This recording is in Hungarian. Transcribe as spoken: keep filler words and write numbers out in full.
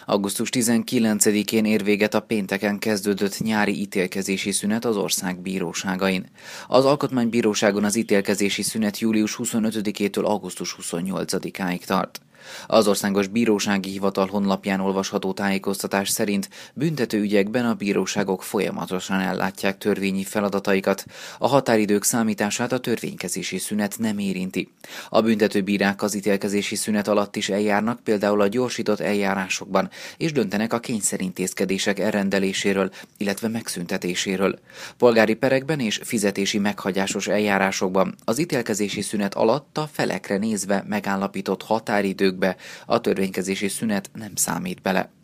augusztus tizenkilencedikén ér véget a pénteken kezdődött nyári ítélkezési szünet az ország bíróságain. Az Alkotmánybíróságon az ítélkezési szünet július huszonötödikétől augusztus huszonnyolcadikáig tart. Az Országos Bírósági Hivatal honlapján olvasható tájékoztatás szerint büntető ügyekben a bíróságok folyamatosan ellátják törvényi feladataikat, a határidők számítását a törvénykezési szünet nem érinti. A büntetőbírák az ítélkezési szünet alatt is eljárnak, például a gyorsított eljárásokban, és döntenek a kényszerintézkedések elrendeléséről, illetve megszüntetéséről. Polgári perekben és fizetési meghagyásos eljárásokban az ítélkezési szünet alatt a felekre nézve megállapított határidők a törvénykezési szünet nem számít bele.